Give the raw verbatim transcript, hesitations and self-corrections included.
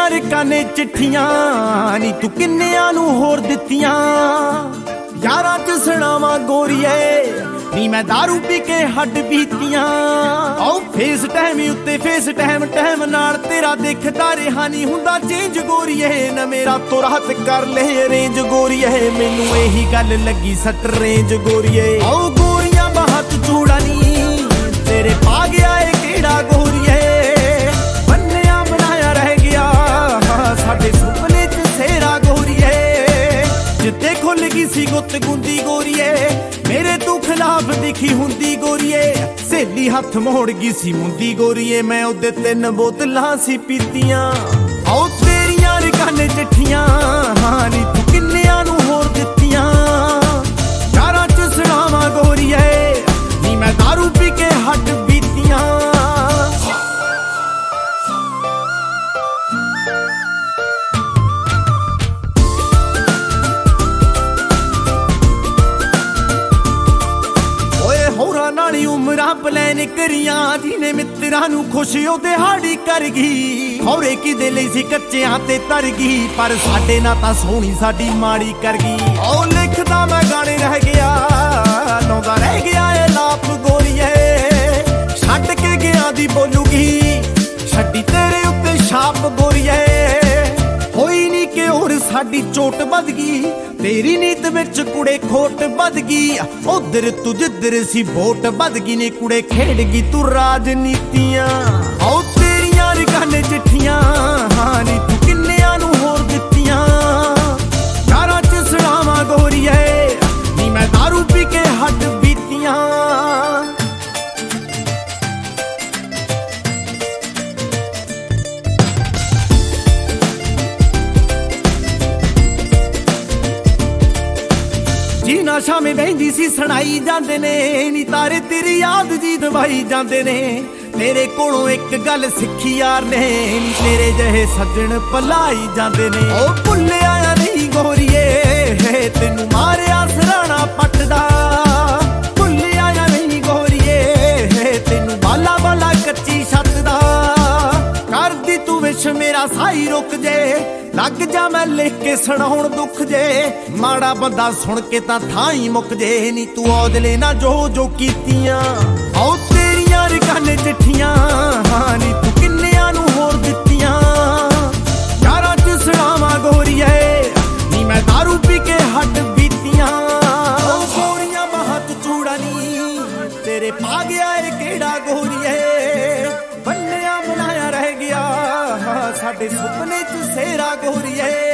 ਤੇਰੀਆਂ ਰਕਾਨੇ ਚਿੱਠੀਆਂ ਨੀ ਤੂੰ ਕਿੰਨਿਆਂ ਨੂੰ ਹੋਰ ਦਿੱਤੀਆਂ। ਯਾਰਾਂ ਚ ਸੁਣਾਵਾਂ ਗੋਰੀਏ ਨੀ ਮੈਂ ਦਾਰੂ ਪੀ ਕੇ ਹੱਡ ਬੀਤੀਆਂ। ਆਓ ਫੇਸ ਟਾਈਮ ਉੱਤੇ ਫੇਸ ਟਾਈਮ ਟਾਈਮ ਨਾਲ ਤੇਰਾ ਦੇਖਦਾ ਰਿਹਾ ਨਹੀਂ ਹੁੰਦਾ ਚੇਂਜ ਗੋਰੀਏ। ਨਾ ਮੇਰਾ ਤੋਂ ਰਾਤ ਕਰ ਲੈ ਅਰੇਂਜ ਗੋਰੀਏ, ਮੈਨੂੰ ਇਹੀ ਗੱਲ ਲੱਗੀ ਸੱਟ ਰੇਂਜ ਗੋਰੀਏ। ਆਓ ਗੋਰੀਆਂ ਬਾਹਤ ਚੂੜਾ ਨੀ ਤੇਰੇ ਪਾ ਗਿਆ ਏ ਕਿਹੜਾ ਗੋਰੀਏ। ਬੰਨਿਆ ਬਣਾਇਆ ਰਹਿ ਗਿਆ ਸਾਡੇ ਸੁਪਨੇ ਚ ਸੇਰਾ ਗੋਰੀਏ। ਜਿੱਤੇ ਖੁੱਲ ਗਈ ਸੀ ਗੁੱਤ ਗੁੰਦੀ ਗੋਰੀਏ, ਮੇਰੇ ਤੂੰ ਖਿਲਾਫ ਦਿਖੀ ਹੁੰਦੀ ਗੋਰੀਏ। ਸਹੇਲੀ ਹੱਥ ਮੋੜ ਗਈ ਸੀ ਮੁੰਦੀ ਗੋਰੀਏ, ਮੈਂ ਉਹਦੇ ਤਿੰਨ ਬੋਤਲਾਂ ਸੀ ਪੀਤੀਆਂ। ਆਓ ਤੇਰੀਆਂ ਰਕਾਨੇ ਚਿੱਠੀਆਂ ਹਾਂ ਨੀ ਤੂੰ ਕਿੰਨਿਆਂ ਨੂੰ ਹੋਰ ਦਿੱਤੀਆਂ। ਯਾਰਾਂ ਚ ਸੁਣਾਵਾਂ ਗੋਰੀਏ ਨੀ ਮੈਂ ਦਾਰੂ ਪੀ ਕੇ ਹੱਡ ਬੀਤੀਆਂ। ਨਾਲੀ ਉਮਰਾਂ ਪਲੈਨ ਕਰੀਆਂ ਜਿਹਨੇ ਮਿੱਤਰਾਂ ਨੂੰ ਖੁਸ਼ ਉਹਦੇ ਹਾੜੀ ਕਰ ਗਈ। ਖੌਰੇ ਕਿਦੇ ਲਈ ਸੀ ਕੱਚਿਆਂ ਤੇ ਤਰ ਗਈ, ਪਰ ਸਾਡੇ ਨਾਲ ਤਾਂ ਸੋਹਣੀ ਸਾਡੀ ਮਾੜੀ ਕਰ ਗਈ। ਉਹ ਲਿਖਦਾ ਮੈਂ ਗਾਣੇ ਰਹਿ ਗਿਆ ਲਾਉਂਦਾ ਰਹਿ ਗਿਆ ਏ ਲਾਪ ਗੋਰੀਏ। ਛੱਡ ਕੇ ਗਿਆ ਦੀ ਬੋਲੂਗੀ ਛੱਡੀ ਤੇਰੇ ਉੱਤੇ ਛਾਪ ਗੋਰੀਏ। ਹੋਈ ਨੀ ਕਿ ਹੋਰ ਸਾਡੀ ਚੋਟ ਵੱਧ ਗਈ, ਤੇਰੀ ਨੀਤ ਵਿੱਚ ਕੁੜੇ ਖੋਟ ਵੱਧ ਗਈ। ਉਧਰ ਤੂੰ ਜਿੱਧਰ ਸੀ ਵੋਟ ਵੱਧ ਗਈ ਨੀ ਕੁੜੇ ਖੇਡ ਗਈ ਤੂੰ ਰਾਜਨੀਤੀਆਂ। ਆਓ ਤੇਰੀਆਂ ਰਕਾਨੇ ਚਿੱਠੀਆਂ ਹਾਂ ਨੀ ਤੂੰ ਕਿੰਨਿਆਂ ਨੂੰ ਹੋਰ ਦਿੱਤੀਆਂ। ਯਾਰਾਂ ਚ ਸੁਣਾਵਾਂ ਗੋਰੀਏ ਨੀ ਮੈਂ ਦਾਰੂ ਪੀ ਕੇ ਹੱਡ ਬੀਤੀਆਂ। ਜੀ ਨਾ ਸ਼ਾਮੇ ਬਹਿੰਦੀ ਸੀ ਸੁਣਾਈ ਜਾਂਦੇ ਨੇ ਨੀ ਤਾਰੇ ਤੇਰੀ ਯਾਦ ਜੀ ਦਵਾਈ ਜਾਂਦੇ ਨੇ। ਤੇਰੇ ਕੋਲੋਂ ਇੱਕ ਗੱਲ ਸਿੱਖੀ ਯਾਰ ਨੇ ਨੀ ਤੇਰੇ ਜਿਹੇ ਸੱਜਣ ਭਲਾਈ ਜਾਂਦੇ ਨੇ। ਉਹ ਭੁੱਲਿਆ ਨਹੀਂ ਗੋਰੀਏ ਤੈਨੂੰ ਮਾਰਿਆ ਸਰਾਣਾ ਪੱਟਦਾ। ਭੁੱਲਿਆ ਨਹੀਂ ਗੋਰੀਏ ਤੈਨੂੰ ਬਾਲਾ ਬਾਲਾ ਕੱਚੀ ਛੱਤ ਦਾ। ਕਰਦੀ ਤੂੰ ਵਿਸ਼ ਮੇਰਾ ਸਾਈ ਰੁਕ ਜੇ, ਲੱਗ ਜਾ ਮੈਂ ਲਿਖ ਕੇ ਸੁਣਾਉਣ ਦੁੱਖ ਜੇ। ਮਾੜਾ ਬੰਦਾ ਸੁਣ ਕੇ ਤਾਂ ਥਾਂ ਹੀ ਮੁੱਕ ਜੇ ਨੀ ਤੂੰ ਔਦਲੇ ਨਾ ਜੋ ਜੋ ਕੀਤੀਆਂ। ਆਓ ਤੇਰੀਆਂ ਰਕਾਨੇ ਚਿੱਠੀਆਂ ਹਾਂ ਨੀ ਤੂੰ ਕਿੰਨਿਆਂ ਨੂੰ ਹੋਰ ਦਿੱਤੀਆਂ। ਯਾਰਾਂ ਚ ਸੁਣਾਵਾਂ ਗੋਰੀਏ ਨੀ ਮੈਂ ਦਾਰੂ ਪੀ ਕੇ ਹੱਡ ਬੀਤੀਆਂ। ਉਹ ਗੋਰੀਆਂ ਬਾਹਤ ਚੂੜਾ ਨੀ ਤੇਰੇ ਪਾ ਗਿਆ ਏ ਕਿਹੜਾ ਗੋਰੀਏ। ਬੰਨਿਆ ਬਣਾਇਆ ਰਹਿ ਗਿਆ ਸਾਡੇ ਸੁਪਨੇ ਚ ਸੇਰਾ ਗੋਰੀਏ।